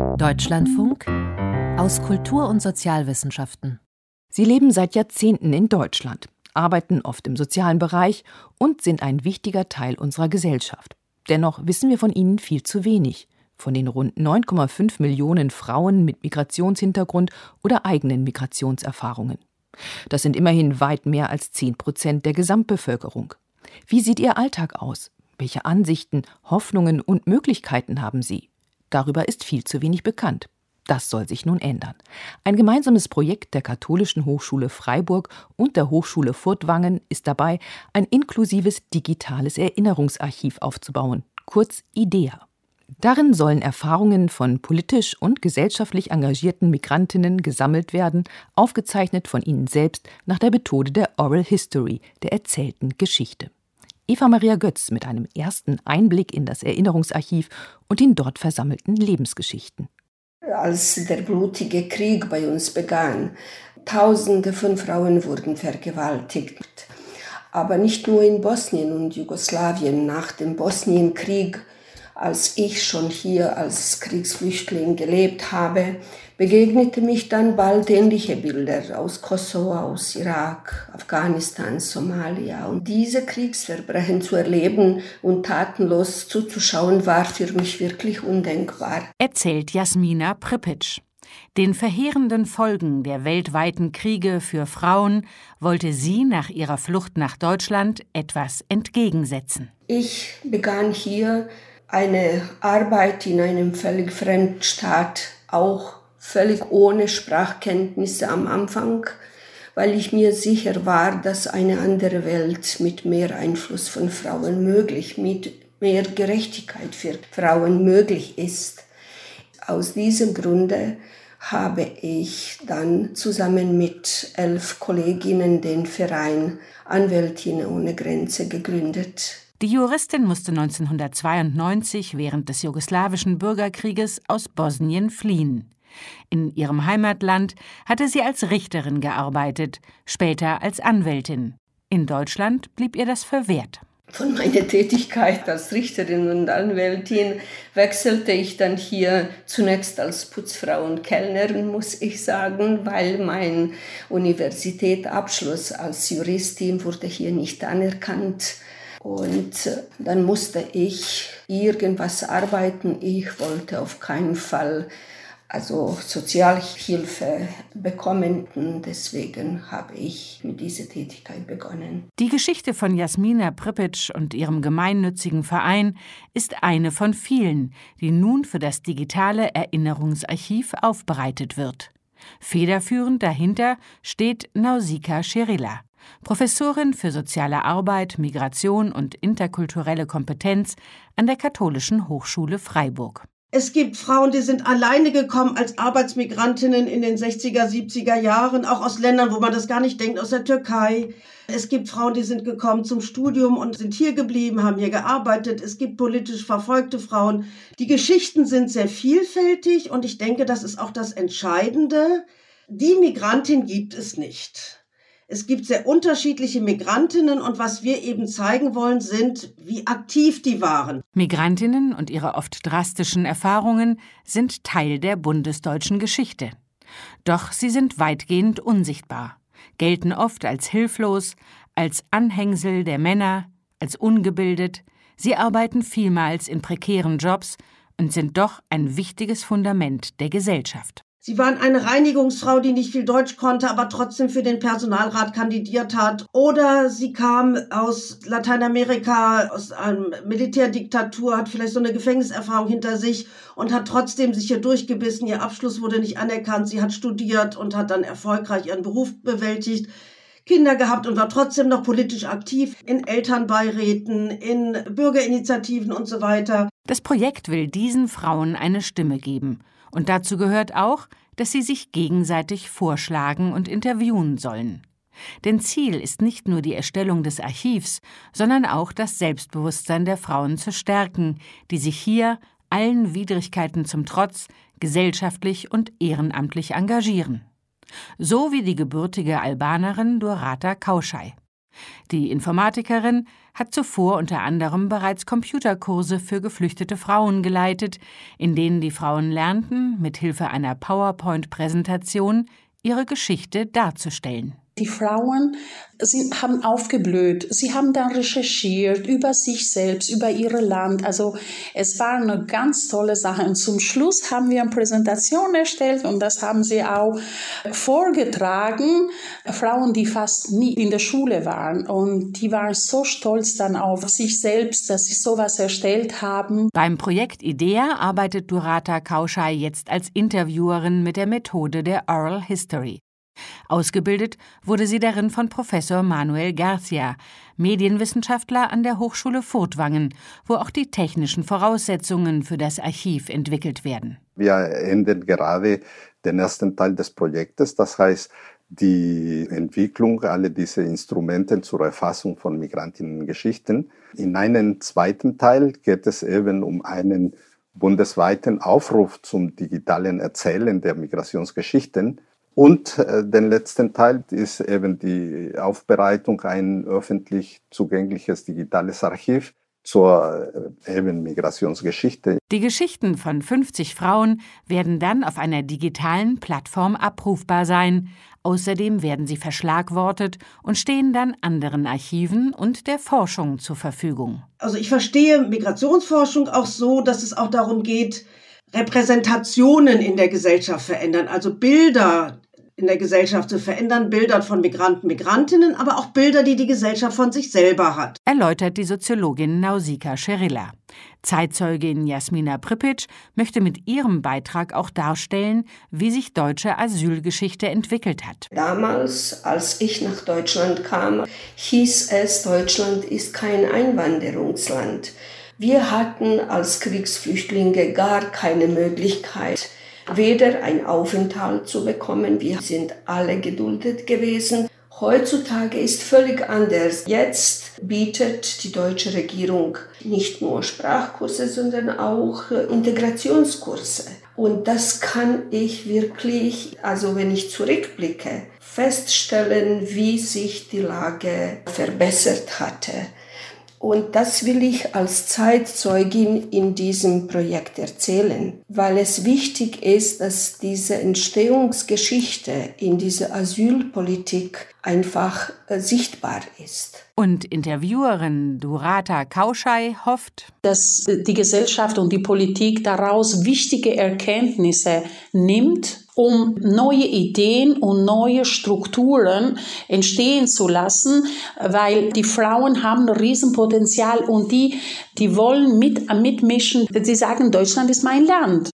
Deutschlandfunk aus Kultur- und Sozialwissenschaften. Sie leben seit Jahrzehnten in Deutschland, arbeiten oft im sozialen Bereich und sind ein wichtiger Teil unserer Gesellschaft. Dennoch wissen wir von ihnen viel zu wenig. Von den rund 9,5 Millionen Frauen mit Migrationshintergrund oder eigenen Migrationserfahrungen. Das sind immerhin weit mehr als 10% der Gesamtbevölkerung. Wie sieht ihr Alltag aus? Welche Ansichten, Hoffnungen und Möglichkeiten haben sie? Darüber ist viel zu wenig bekannt. Das soll sich nun ändern. Ein gemeinsames Projekt der Katholischen Hochschule Freiburg und der Hochschule Furtwangen ist dabei, ein inklusives digitales Erinnerungsarchiv aufzubauen, kurz IDEA. Darin sollen Erfahrungen von politisch und gesellschaftlich engagierten Migrantinnen gesammelt werden, aufgezeichnet von ihnen selbst nach der Methode der Oral History, der erzählten Geschichte. Eva Maria Götz mit einem ersten Einblick in das Erinnerungsarchiv und den dort versammelten Lebensgeschichten. Als der blutige Krieg bei uns begann, Tausende von Frauen wurden vergewaltigt. Aber nicht nur in Bosnien und Jugoslawien. Nach dem Bosnienkrieg, als ich schon hier als Kriegsflüchtling gelebt habe, begegnete mich dann bald ähnliche Bilder aus Kosovo, aus Irak, Afghanistan, Somalia. Und diese Kriegsverbrechen zu erleben und tatenlos zuzuschauen, war für mich wirklich undenkbar. Erzählt Jasmina Pripitsch. Den verheerenden Folgen der weltweiten Kriege für Frauen wollte sie nach ihrer Flucht nach Deutschland etwas entgegensetzen. Ich begann hier eine Arbeit in einem völlig fremden Staat, auch völlig ohne Sprachkenntnisse am Anfang, weil ich mir sicher war, dass eine andere Welt mit mehr Einfluss von Frauen möglich, mit mehr Gerechtigkeit für Frauen möglich ist. Aus diesem Grunde habe ich dann zusammen mit 11 Kolleginnen den Verein Anwältinnen ohne Grenze gegründet. Die Juristin musste 1992 während des jugoslawischen Bürgerkrieges aus Bosnien fliehen. In ihrem Heimatland hatte sie als Richterin gearbeitet, später als Anwältin. In Deutschland blieb ihr das verwehrt. Von meiner Tätigkeit als Richterin und Anwältin wechselte ich dann hier zunächst als Putzfrau und Kellnerin, muss ich sagen, weil mein Universitätsabschluss als Juristin wurde hier nicht anerkannt. Und dann musste ich irgendwas arbeiten. Ich wollte auf keinen Fall Sozialhilfe bekommen. Deswegen habe ich mit dieser Tätigkeit begonnen. Die Geschichte von Jasmina Pripitsch und ihrem gemeinnützigen Verein ist eine von vielen, die nun für das digitale Erinnerungsarchiv aufbereitet wird. Federführend dahinter steht Nausicaa Scherilla, Professorin für soziale Arbeit, Migration und interkulturelle Kompetenz an der Katholischen Hochschule Freiburg. Es gibt Frauen, die sind alleine gekommen als Arbeitsmigrantinnen in den 60er, 70er Jahren, auch aus Ländern, wo man das gar nicht denkt, aus der Türkei. Es gibt Frauen, die sind gekommen zum Studium und sind hier geblieben, haben hier gearbeitet. Es gibt politisch verfolgte Frauen. Die Geschichten sind sehr vielfältig und ich denke, das ist auch das Entscheidende. Die Migrantin gibt es nicht. Es gibt sehr unterschiedliche Migrantinnen und was wir eben zeigen wollen, sind, wie aktiv die waren. Migrantinnen und ihre oft drastischen Erfahrungen sind Teil der bundesdeutschen Geschichte. Doch sie sind weitgehend unsichtbar, gelten oft als hilflos, als Anhängsel der Männer, als ungebildet. Sie arbeiten vielmals in prekären Jobs und sind doch ein wichtiges Fundament der Gesellschaft. Sie waren eine Reinigungsfrau, die nicht viel Deutsch konnte, aber trotzdem für den Personalrat kandidiert hat. Oder sie kam aus Lateinamerika, aus einer Militärdiktatur, hat vielleicht so eine Gefängniserfahrung hinter sich und hat trotzdem sich hier durchgebissen. Ihr Abschluss wurde nicht anerkannt. Sie hat studiert und hat dann erfolgreich ihren Beruf bewältigt, Kinder gehabt und war trotzdem noch politisch aktiv in Elternbeiräten, in Bürgerinitiativen und so weiter. Das Projekt will diesen Frauen eine Stimme geben. Und dazu gehört auch, dass sie sich gegenseitig vorschlagen und interviewen sollen. Denn Ziel ist nicht nur die Erstellung des Archivs, sondern auch das Selbstbewusstsein der Frauen zu stärken, die sich hier, allen Widrigkeiten zum Trotz, gesellschaftlich und ehrenamtlich engagieren. So wie die gebürtige Albanerin Dorata Kauschai. Die Informatikerin hat zuvor unter anderem bereits Computerkurse für geflüchtete Frauen geleitet, in denen die Frauen lernten, mit Hilfe einer PowerPoint-Präsentation ihre Geschichte darzustellen. Die Frauen haben aufgeblüht. Sie haben dann recherchiert über sich selbst, über ihr Land. Also es war eine ganz tolle Sache. Und zum Schluss haben wir eine Präsentation erstellt und das haben sie auch vorgetragen. Frauen, die fast nie in der Schule waren. Und die waren so stolz dann auf sich selbst, dass sie sowas erstellt haben. Beim Projekt IDEA arbeitet Dorata Kauschei jetzt als Interviewerin mit der Methode der Oral History. Ausgebildet wurde sie darin von Professor Manuel Garcia, Medienwissenschaftler an der Hochschule Furtwangen, wo auch die technischen Voraussetzungen für das Archiv entwickelt werden. Wir enden gerade den ersten Teil des Projektes, das heißt die Entwicklung aller dieser Instrumente zur Erfassung von Migrantinnengeschichten. In einem zweiten Teil geht es eben um einen bundesweiten Aufruf zum digitalen Erzählen der Migrationsgeschichten. Und den letzten Teil ist eben die Aufbereitung ein öffentlich zugängliches digitales Archiv zur eben Migrationsgeschichte. Die Geschichten von 50 Frauen werden dann auf einer digitalen Plattform abrufbar sein. Außerdem werden sie verschlagwortet und stehen dann anderen Archiven und der Forschung zur Verfügung. Also ich verstehe Migrationsforschung auch so, dass es auch darum geht, Repräsentationen in der Gesellschaft verändern, also Bilder in der Gesellschaft zu verändern, Bilder von Migranten, Migrantinnen, aber auch Bilder, die die Gesellschaft von sich selber hat. Erläutert die Soziologin Nausicaa Scherilla. Zeitzeugin Jasmina Pripitsch möchte mit ihrem Beitrag auch darstellen, wie sich deutsche Asylgeschichte entwickelt hat. Damals, als ich nach Deutschland kam, hieß es, Deutschland ist kein Einwanderungsland. Wir hatten als Kriegsflüchtlinge gar keine Möglichkeit, weder einen Aufenthalt zu bekommen. Wir sind alle geduldet gewesen. Heutzutage ist völlig anders. Jetzt bietet die deutsche Regierung nicht nur Sprachkurse, sondern auch Integrationskurse. Und das kann ich wirklich, also wenn ich zurückblicke, feststellen, wie sich die Lage verbessert hatte. Und das will ich als Zeitzeugin in diesem Projekt erzählen, weil es wichtig ist, dass diese Entstehungsgeschichte in dieser Asylpolitik einfach sichtbar ist. Und Interviewerin Dorata Kauschei hofft, dass die Gesellschaft und die Politik daraus wichtige Erkenntnisse nimmt, um neue Ideen und neue Strukturen entstehen zu lassen, weil die Frauen haben ein Riesenpotenzial und die wollen mitmischen. Sie sagen, Deutschland ist mein Land.